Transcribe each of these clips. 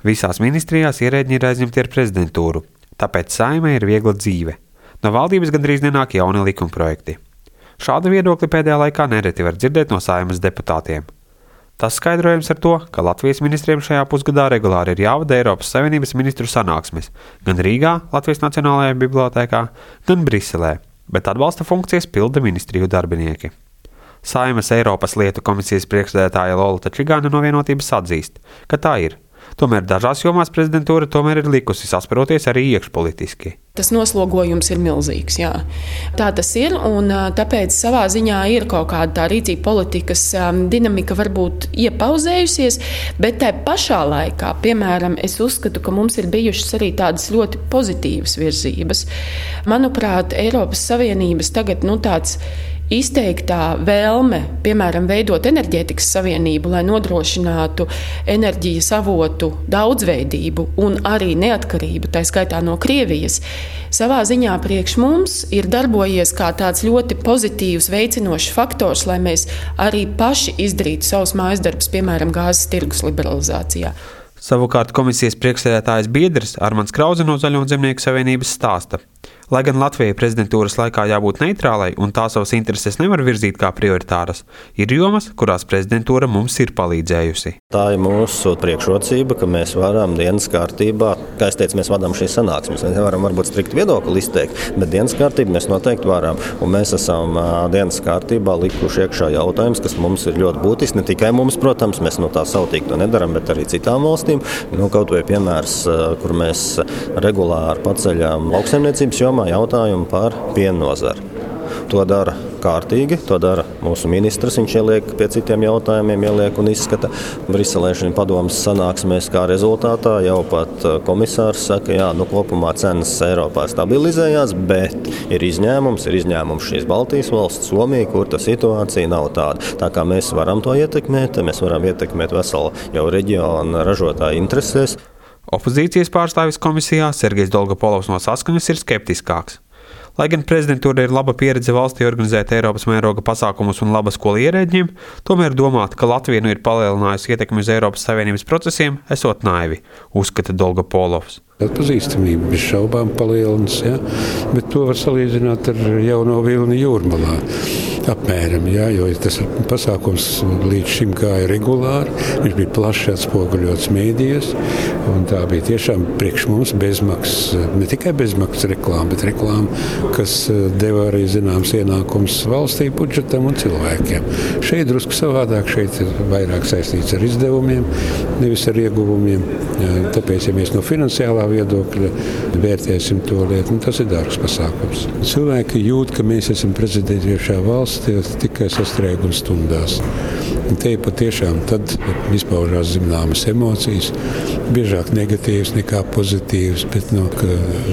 Visās ministrijās ierēdņi ir aizņemti ar prezidentūru, tāpēc Saeimai ir viegla dzīve. No valdības gandrīz nenāk jauni likumprojekti. Šādu viedokli pēdējā laikā nereti var dzirdēt no Saeimas deputātiem. Tas skaidrojams ar to, ka Latvijas ministriem šajā pusgadā regulāri ir jāvada Eiropas Savienības ministru sanāksmes gan Rīgā, Latvijas Nacionālajā bibliotēkā, gan Briselē, bet atbalsta funkcijas pilda ministriju darbinieki. Saeimas Eiropas lietu komisijas priekšsēdētāja Lolita Čigāne no Vienotības atzīst, ka tā ir. Tomēr dažās jomās prezidentūra tomēr ir likusi sasparoties arī iekšpolitiski. Tas noslogojums ir milzīgs, jā. Tā tas ir, un tāpēc savā ziņā ir kaut kāda tā rīcība politikas dinamika varbūt iepauzējusies, bet tai pašā laikā, piemēram, es uzskatu, ka mums ir bijušas arī tādas ļoti pozitīvas virzības. Manuprāt, Eiropas Savienības tagad tāds izteiktā vēlme, piemēram, veidot enerģētikas savienību, lai nodrošinātu enerģijas avotu daudzveidību un arī neatkarību, tā skaitā no Krievijas, savā ziņā priekš mums ir darbojies kā tāds ļoti pozitīvs, veicinošs faktors, lai mēs arī paši izdarītu savus mājasdarbus, piemēram, gāzes tirgus liberalizācijā. Savukārt komisijas priekšsēdētājs biedrs Armands Krauze no Zaļo zemnieku savienības stāsta. Lai gan Latvijai prezidentūras laikā jābūt neitrālai un tā savas intereses nevar virzīt kā prioritāras, ir jomas, kurās prezidentūra mums ir palīdzējusi. Tā ir mūsu priekšrocība, ka mēs varam dienas kārtībā, kā es teicu, mēs vadām šīs sanāksmes. Mēs nevaram varbūt strikt viedokli izteikt, bet dienas kārtību mēs noteikti varam. Un mēs esam dienas kārtībā likuši iekšā jautājums, kas mums ir ļoti būtisks. Ne tikai mums, protams, mēs no tā sautīgi to nedaram, bet arī citām valstīm. Kaut vai piemērs, kur mēs regulāri paceļam lauksaimniecības jomā jautājumu par piena nozari. To dara kārtīgi, to dara mūsu ministrs. Viņš ieliek pie citiem jautājumiem, ieliek un izskata Briselē padomas sanāksmēs, kā rezultātā jau pat komisārs saka, kopumā cenas Eiropā stabilizējās, bet ir izņēmums šīs Baltijas valsts, Somija, kur tā situācija nav tāda. Tā kā mēs varam to ietekmēt, mēs varam ietekmēt veselu jau reģionu ražotāju interesēs. Opozīcijas pārstāvis komisijā Sergejs Dolgopolovs no Saskaņas ir skeptiskāks. Lai gan prezidentūra ir laba pieredze valstī organizēt Eiropas mēroga pasākumus un laba skola ierēdņiem, tomēr domāt, ka Latvija ir palielinājusi ietekmi uz Eiropas Savienības procesiem, esot naivi, uzskata Dolgopolovs. Atpazīstamība bez šaubām palielinās, bet to var salīdzināt ar jauno vilni Jūrmalā. Apmēram, jo tas pasākums līdz šim gāja regulāri, viņš bija plaši atspoguļots mēdījos, un tā bija tiešām priekš mums bezmaksas, ne tikai bezmaksas reklāma, bet reklāma, kas deva arī zināms ienākums valstī, budžetam un cilvēkiem. Šeit drusku savādāk, šeit ir vairāk saistīts ar izdevumiem, nevis ar ieguvumiem, tāpēc, ja mēs no finansiālā viedokļa vērtēsim to lietu, tas ir dārgs pasākums. Cilvēki jūt, ka mēs esam prezidējošā valsts, tikai sastrēguma stundās. Un te patiešām tad izpaužās zināmas emocijas, biežāk negatīvas nekā pozitīvas, bet ka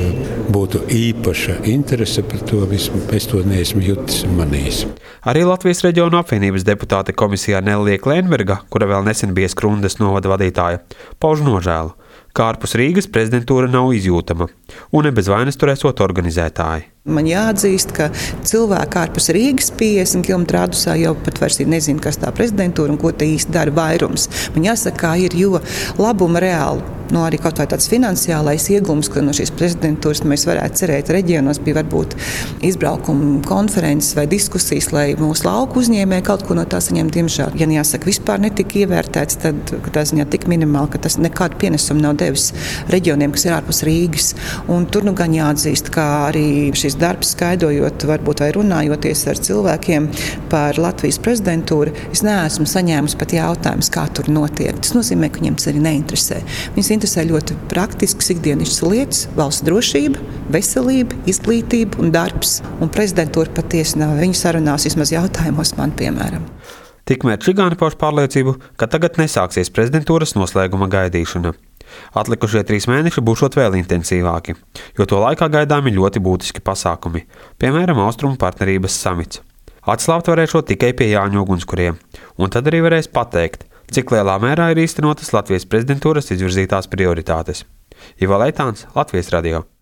būtu īpaša interese par to visu, es to neesmu jutis un manījis. Arī Latvijas reģionu apvienības deputāte komisijā Nelija Klēnberga, kura vēl nesen bija Skrundas novada vadītāja, pauž nožēlu, ka ārpus Rīgas prezidentūra nav izjūtama un ne bez vainas tur esot organizētāji. Man jāatzīst, ka cilvēki ārpus Rīgas 50 km radusā jau pat vairs nezina, kas tā prezidentūra un ko te īsti dara vairums. Man jāsaka, ir, jo labuma reāli, arī kaut vai tāds finansiālais iegums, ka no šīs prezidentūras mēs varētu cerēt reģionos, bija varbūt izbraukuma konferences vai diskusijas, lai mūsu lauku uzņēmēji kaut ko no tā saņem. Diemžēl, ja jāsaka, vispār netika ievērtēts, tad tā ziņā tik minimāli, ka tas nekādu pienesumu nav devis reģioniem, kas ir ārpus Rīgas. Un tur gan jāatzīst, ka arī šis darbs skaidrojot, varbūt vai runājoties ar cilvēkiem par Latvijas prezidentūru, es neesmu saņēmusi pat jautājumus, kā tur notiek. Tas nozīmē, ka viņiem tas arī neinteresē. Viņus interesē ļoti praktisks ikdienišķas lietas, valsts drošība, veselība, izglītība un darbs. Un prezidentūra patiesi nav viņu sarunās vismaz jautājumos man, piemēram. Tikmēr Čigāne pauž pārliecību, ka tagad nesāksies prezidentūras noslēguma gaidīšana. Atlikušie 3 mēneši būšot vēl intensīvāki, jo to laikā gaidāmi ļoti būtiski pasākumi, piemēram, Austrumu partnerības samits. Atslābt varēšot tikai pie Jāņu ugunskuriem, un tad arī varēs pateikt, cik lielā mērā ir īstenotas Latvijas prezidentūras izvirzītās prioritātes. Ivo Leitāns, Latvijas radio.